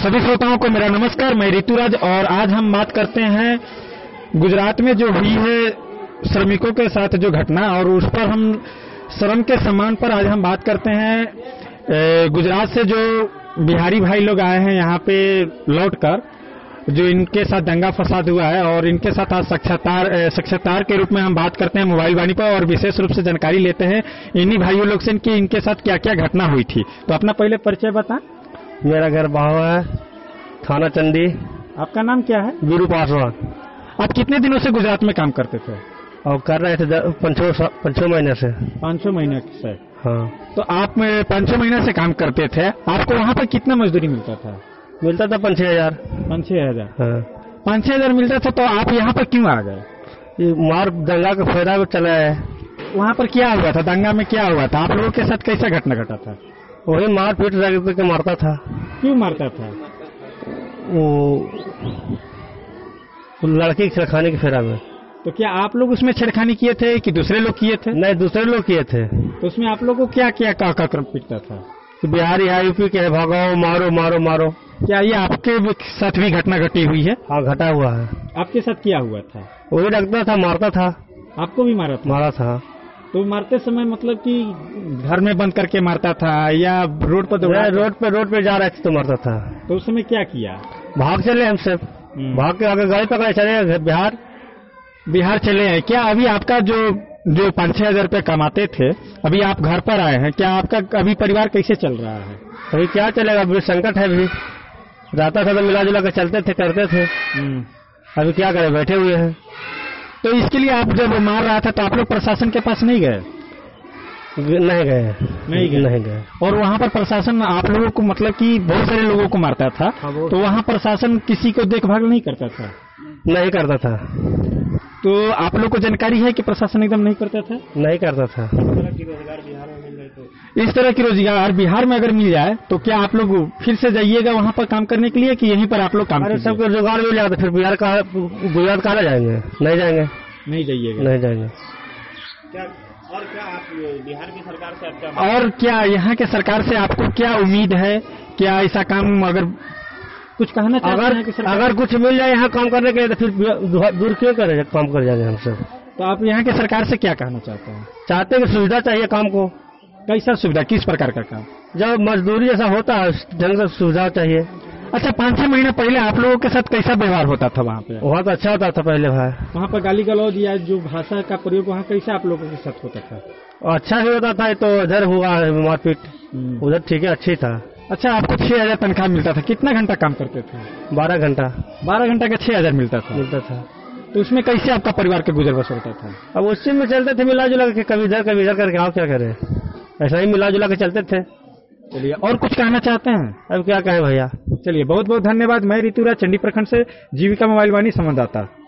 सभी श्रोताओं को मेरा नमस्कार। मैं ऋतुराज और आज हम बात करते हैं गुजरात में जो हुई है श्रमिकों के साथ जो घटना, और उस पर हम श्रम के सम्मान पर आज हम बात करते हैं। गुजरात से जो बिहारी भाई लोग आए हैं यहाँ पे लौटकर, जो इनके साथ दंगा फसाद हुआ है, और इनके साथ आज साक्षात्कार के रूप में हम बात करते हैं मोबाइल वाणी पर, और विशेष रूप से जानकारी लेते हैं इन्हीं भाइयों लोग से कि इनके साथ क्या क्या घटना हुई थी। तो अपना पहले परिचय बता। मेरा घर बाहो है, थाना चंडी। आपका नाम क्या है? वीरू पासवान। आप कितने दिनों से गुजरात में काम करते थे? और कर रहे थे 5-6 महीने से। 5-6 महीने से? हाँ। तो आप 5-6 महीने से काम करते थे, आपको वहाँ पर कितना मजदूरी मिलता था? मिलता था 5-6 हजार। 5-6 हजार? हाँ। 5-6 हजार मिलता था। तो आप यहाँ पर क्यों आ गए? ये मार दंगा का फायदा में चला है। वहाँ पर क्या हुआ था? दंगा में क्या हुआ था? आप लोगों के साथ कैसा घटना घटा था? वही मार पीट के मारता था। क्यों मारता था? वो लड़की के छेड़खानी के फेरा में। तो क्या आप लोग उसमें छेड़खानी किए थे कि दूसरे लोग किए थे? नहीं, दूसरे लोग किए थे। तो उसमें आप लोगों को क्या क्या क्रम पीटता था? बिहारी है, यूपी के है, भगाओ, मारो मारो मारो। क्या ये आपके साथ भी घटना घटी हुई है? हाँ, घटा हुआ है। आपके साथ क्या हुआ था? वही रखता था, मारता था। आपको भी मारा था? मारा था। तो मारते समय मतलब कि घर में बंद करके मारता था या रोड पर दौड़ा? रोड पे जा रहे थे तो मारता था। तो उस समय क्या किया? भाग चले हमसे, भाग के आगे गाड़ी पकड़े चले बिहार चले हैं। क्या अभी आपका जो 5-6 हजार रुपये कमाते थे, अभी आप घर पर आए हैं, क्या आपका अभी परिवार कैसे चल रहा है? अभी क्या चलेगा, अभी संकट है। अभी रहता था तो मिला जुला के चलते थे, करते थे। अभी क्या करें, बैठे हुए हैं। तो इसके लिए आप जब मार रहा था तो आप लोग प्रशासन के पास नहीं गए? नहीं गए। और वहाँ पर प्रशासन आप लोगों को मतलब कि बहुत सारे लोगों को मारता था। हाँ, तो वहाँ प्रशासन किसी को देखभाल नहीं करता था? नहीं करता था। तो आप लोग को जानकारी है कि प्रशासन एकदम नहीं करता था? नहीं करता था। इस तरह की रोजगार बिहार में अगर मिल जाए तो क्या आप लोग फिर से जाइएगा वहाँ पर काम करने के लिए, कि यहीं पर आप लोग काम? सबको रोजगार मिल जाता, फिर गुजरात कहाँ जाएंगे? नहीं जाएंगे। नहीं जाइएगा? नहीं जाएंगे। और क्या आप बिहार की सरकार से आपका, और क्या यहाँ के सरकार से आपको क्या उम्मीद है? क्या ऐसा काम अगर कुछ कहना चाहते हैं कि अगर कुछ मिल जाए यहाँ काम करने के लिए तो फिर दूर क्यों करें, काम कर जाएंगे हम सब। तो आप यहाँ के सरकार से क्या कहना चाहते हैं? चाहते हैं कि सुविधा चाहिए काम को। कैसा सुविधा? किस प्रकार का काम? जब मजदूरी जैसा होता है ढंग से सुविधा चाहिए। अच्छा, 5-6 महीने पहले आप लोगों के साथ कैसा व्यवहार होता था वहाँ पे? वहाँ तो अच्छा होता था पहले भाई। वहाँ पर गाली गलौज या जो भाषा का प्रयोग वहाँ कैसा आप लोगों के साथ होता था? अच्छा ही होता था। तो इधर हुआ मारपीट, उधर ठीक है, अच्छी था। अच्छा, आपको 6 हजार तनख्वाह मिलता था। कितना घंटा काम करते थे? 12 घंटा। 12 घंटा का 6 हजार मिलता था। तो उसमें कैसे आपका परिवार का गुजर बसर होता था? अब उसी में चलते थे, मिला जुला के, कभी इधर करके। आप क्या करें, ऐसा ही मिला जुला के चलते थे। चलिए, और कुछ कहना चाहते हैं? अब क्या कहें भैया। चलिए, बहुत बहुत धन्यवाद। मैं ऋतुराज, चंडी प्रखंड से जीविका मोबाइल वाणी संवाददाता।